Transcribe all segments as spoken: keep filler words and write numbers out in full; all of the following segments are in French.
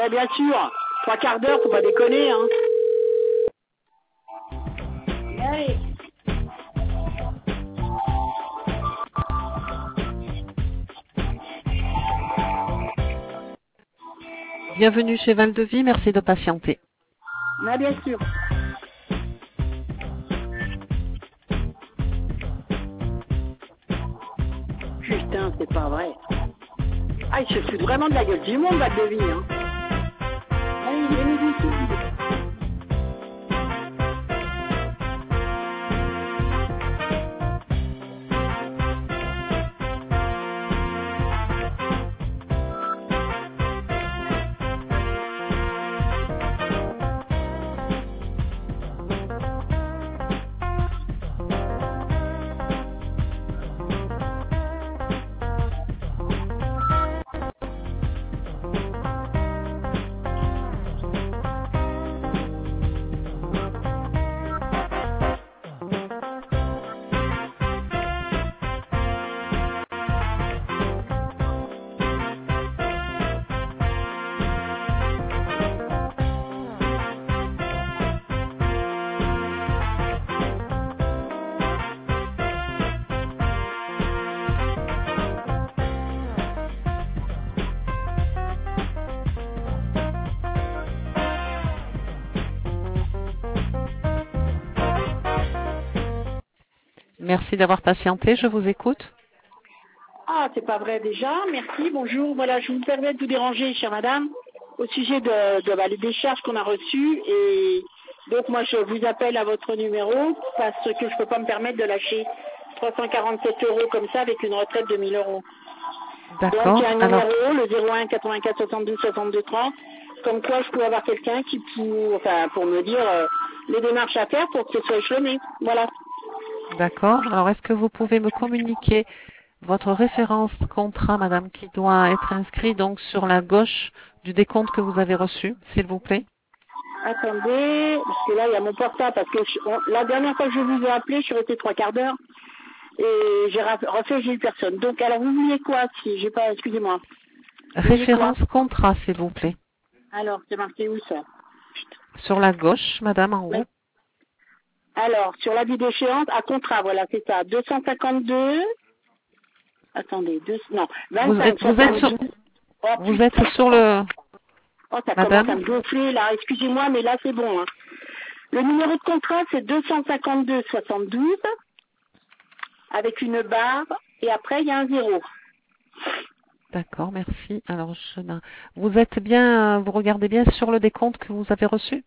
Eh bien sûr, trois quarts d'heure, faut pas déconner, hein. Allez. Bienvenue chez Val de Vie, merci de patienter. Ah, bien sûr. Putain, c'est pas vrai. Ah, il se fout vraiment de la gueule du monde, Val de Vie, hein. Ah, il est ridicule. Merci d'avoir patienté, je vous écoute. Ah, c'est pas vrai déjà. Merci, bonjour. Voilà, je vous permets de vous déranger, chère madame, au sujet de, de bah, les décharges qu'on a reçues. Et donc, moi, je vous appelle à votre numéro parce que je peux pas me permettre de lâcher trois cent quarante-sept euros comme ça avec une retraite de mille euros. Donc, D'accord. il y a un Alors, numéro, le zéro un quatre-vingt-quatre soixante-douze soixante-deux trente, comme quoi je pouvais avoir quelqu'un qui, pour, enfin, pour me dire euh, les démarches à faire pour que ce soit échelonné. Voilà. d'accord. Alors, est-ce que vous pouvez me communiquer votre référence contrat, madame, qui doit être inscrit donc sur la gauche du décompte que vous avez reçu, s'il vous plaît? Attendez, parce que là, il y a mon portable, parce que je- on- la dernière fois que je vous ai appelé, je suis restée trois quarts d'heure, et j'ai ra- refait, j'ai eu personne. Donc, alors, vous vouliez quoi, si j'ai pas, excusez-moi. Vous vouliez quoi? Référence contrat, s'il vous plaît. Alors, c'est marqué où, ça? Sur la gauche, madame, en haut. Alors, sur l'avis d'échéance, à contrat, voilà, c'est ça, deux cent cinquante-deux, attendez, deux, non, Vous vingt-cinq, êtes, vous êtes sur, soixante-douze. Oh, vous êtes putain. sur le, Oh, ça commence à madame? me gonfler, là, excusez-moi, mais là, c'est bon, hein. Le numéro de contrat, c'est deux cent cinquante-deux soixante-douze, avec une barre, et après, il y a un zéro. D'accord, merci. Alors, je n'ai- vous êtes bien, euh, vous regardez bien sur le décompte que vous avez reçu?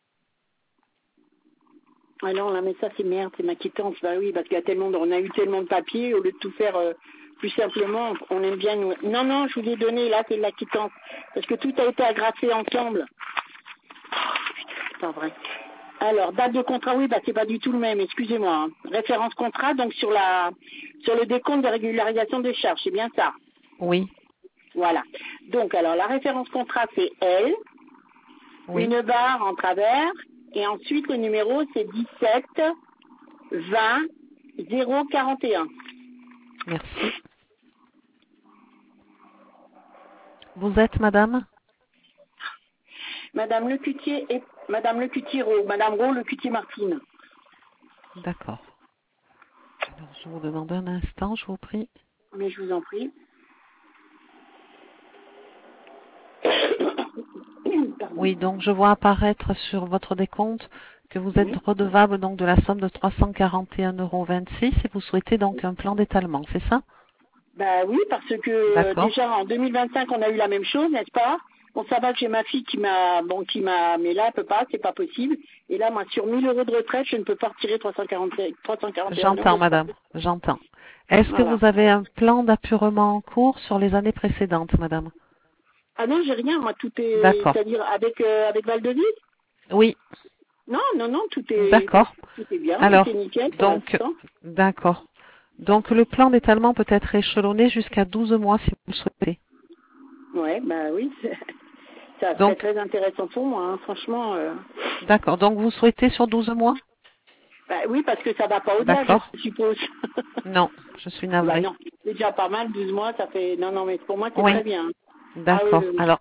Ah non, là, mais ça, c'est merde, c'est ma quittance. Bah oui, parce qu'il y a tellement de, on a eu tellement de papiers, au lieu de tout faire euh, plus simplement, on aime bien nous... Non, non, je vous l'ai donné, là, c'est la quittance. Parce que tout a été agrafé ensemble. C'est pas vrai. Alors, date de contrat, oui, bah c'est pas du tout le même, excusez-moi. Hein. Référence contrat, donc sur la sur le décompte de régularisation des charges, c'est bien ça. Oui, Voilà. Donc, alors, la référence contrat, c'est L, oui. une barre en travers, et ensuite, le numéro, c'est dix-sept vingt zéro quarante et un. Merci. Vous êtes madame? Madame Lecutier et Madame Lecutier Rowe, Madame Rowe Lecutier Martine. D'accord. Alors, je vous demande un instant, je vous prie. Mais je vous en prie. Pardon. Oui, donc je vois apparaître sur votre décompte que vous êtes Oui. redevable donc de la somme de trois cent quarante et un euros vingt-six et vous souhaitez donc un plan d'étalement, c'est ça? Bah oui, parce que euh, D'accord. déjà en deux mille vingt-cinq on a eu la même chose, n'est-ce pas? Bon, ça va que j'ai ma fille qui m'a, bon, qui m'a, mais là elle peut pas, c'est pas possible. Et là, moi, sur mille euros de retraite, je ne peux pas retirer trois cent quarante, trois cent quarante et un J'entends, euros. madame, j'entends. Est-ce que Voilà. vous avez un plan d'appurement en cours sur les années précédentes, madame? Ah non, j'ai rien, moi, tout est, D'accord. c'est-à-dire avec euh, avec Val de Vie. Oui, Non, non, non, tout est, d'accord. tout est bien, Alors, tout est nickel pour donc, l'instant. d'accord. Donc, le plan d'étalement peut être échelonné jusqu'à douze mois si vous le souhaitez. Ouais, bah oui, ça serait Donc, très intéressant pour moi, hein, franchement. euh. d'accord. Donc, vous souhaitez sur douze mois? Bah oui, parce que ça va pas au-delà, D'accord. je suppose. Non, je suis Bah navrée. non, c'est déjà pas mal, douze mois, ça fait... Non, non, mais pour moi, c'est Oui, très bien. Ah oui, d'accord. oui, oui. Alors,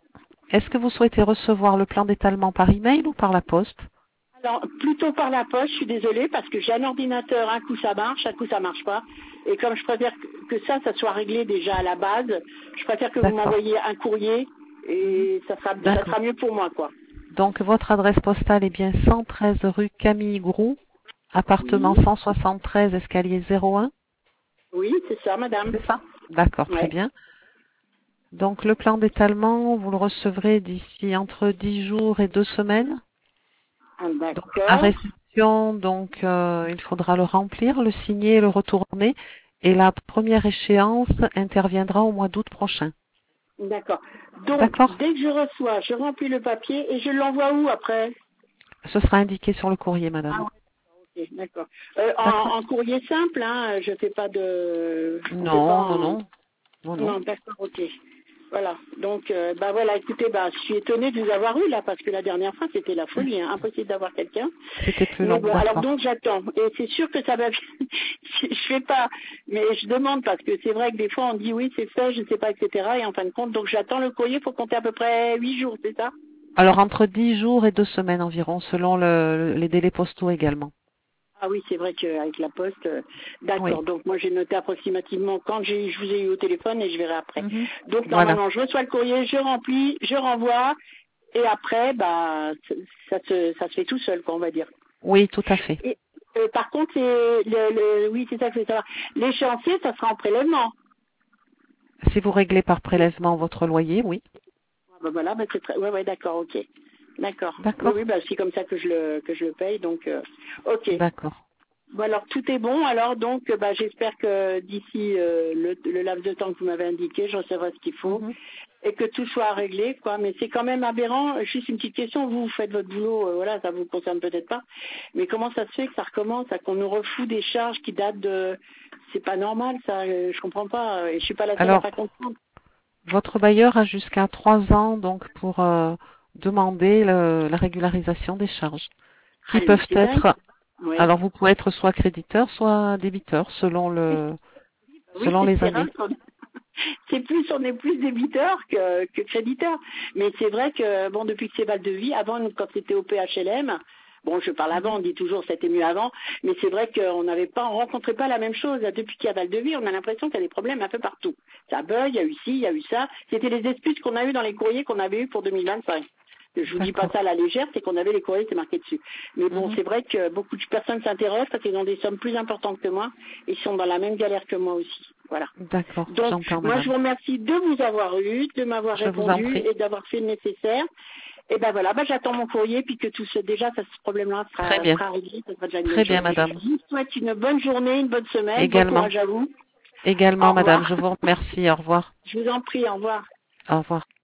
Est-ce que vous souhaitez recevoir le plan d'étalement par email ou par la poste? Alors, plutôt par la poste, je suis désolée, parce que j'ai un ordinateur, un coup ça marche, un coup ça marche pas. Et comme je préfère que ça, ça soit réglé déjà à la base, je préfère que vous D'accord. m'envoyiez un courrier et ça sera, ça D'accord. sera mieux pour moi, quoi. Donc, votre adresse postale est bien cent treize rue Camille Groux, appartement Oui, cent soixante-treize, escalier zéro un. oui, c'est ça, madame. C'est ça? D'accord, très Ouais. bien. Donc, le plan d'étalement, vous le recevrez d'ici entre dix jours et deux semaines. Ah, Donc, à d'accord, réception, donc, euh, il faudra le remplir, le signer et le retourner. Et la première échéance interviendra au mois d'août prochain. d'accord. Donc, D'accord? dès que je reçois, je remplis le papier et je l'envoie où après? Ce sera indiqué sur le courrier, Ah, madame. ok, d'accord. Euh, en, D'accord? en courrier simple, hein, je fais pas de, on fait pas Non, non, en, non, non, non. non, d'accord, ok. Voilà. Donc, euh, bah voilà, écoutez, bah, je suis étonnée de vous avoir eu là, parce que la dernière fois, c'était la folie, hein, impossible d'avoir quelqu'un. C'était plus Mais long, bon, alors d'accord. donc j'attends. Et c'est sûr que ça va. je je fais pas, mais je demande parce que c'est vrai que des fois on dit oui, c'est fait, je ne sais pas, et cetera. Et en fin de compte, donc j'attends le courrier. Faut compter à peu près huit jours, c'est ça? Alors, entre dix jours et deux semaines environ, selon le, les délais postaux également. Ah oui, c'est vrai qu'avec la poste, euh, Oui. d'accord. Donc moi j'ai noté approximativement quand j'ai, je vous ai eu au téléphone et je verrai après. Mhm. Donc Voilà. normalement, je reçois le courrier, je remplis, je renvoie. Et après, bah, ça se, ça se fait tout seul, quoi, on va dire. Oui, tout à fait. Et, euh, par contre, c'est le, le- oui, c'est ça que je veux savoir. L'échéancier, ça sera en prélèvement. Si vous réglez par prélèvement votre loyer, oui. Ah, bah, voilà, bah, c'est très, ouais, ouais, d'accord, ok. D'accord. Oui, oui, D'accord. bah, c'est comme ça que je le, que je le paye, donc, euh, ok. D'accord. Bon, alors, tout est bon. Alors, donc, euh, bah, j'espère que d'ici euh, le, le laps de temps que vous m'avez indiqué, je recevrai ce qu'il faut Mhm. et que tout soit réglé, quoi. Mais c'est quand même aberrant. Juste une petite question. Vous, vous faites votre boulot, euh, voilà, ça vous concerne peut-être pas. Mais comment ça se fait que ça recommence, à qu'on nous refoue des charges qui datent de... C'est pas normal, ça. euh, Je comprends pas. euh, Et je suis pas la seule à Alors, pas comprendre. votre bailleur a jusqu'à trois ans donc pour euh, demander le- la régularisation des charges, Ah, qui mais peuvent c'est dingue. être. Oui. Alors, vous pouvez être soit créditeur, soit débiteur, selon le, Oui, selon c'est les terrain. années. C'est plus, on est plus débiteur que, que créditeur. Mais c'est vrai que, bon, depuis que c'est Val de Vie, avant, nous, quand c'était au P H L M, bon, je parle avant, Mhm. on dit toujours c'était mieux avant, mais c'est vrai qu'on n'avait pas, on rencontrait pas la même chose. Là, depuis qu'il y a Val de Vie, on a l'impression qu'il y a des problèmes un peu partout. Ça bug, il y a eu ci, il y a eu ça. C'était les excuses qu'on a eues dans les courriers qu'on avait eus pour deux mille vingt-cinq. Je vous dis pas D'accord. ça à la légère, c'est qu'on avait les courriers, c'est marqué dessus. Mais bon, Mhm. c'est vrai que beaucoup de personnes s'intéressent parce qu'ils ont des sommes plus importantes que moi et ils sont dans la même galère que moi aussi. Voilà. D'accord, Donc, j'entends, moi, je madame. vous remercie de vous avoir eu, de m'avoir Je vous en répondu prie. et d'avoir fait le nécessaire. Et ben voilà, ben j'attends mon courrier, puis que tout ce, déjà, ça, ce problème-là Très sera, bien. sera réglé, ça sera déjà une bonne Très chose. bien, madame. Je vous souhaite une bonne journée, une bonne semaine, bon Également. courage à vous. Au Également, madame. revoir. Je vous remercie. Au revoir. Je vous en prie, au revoir. Au revoir.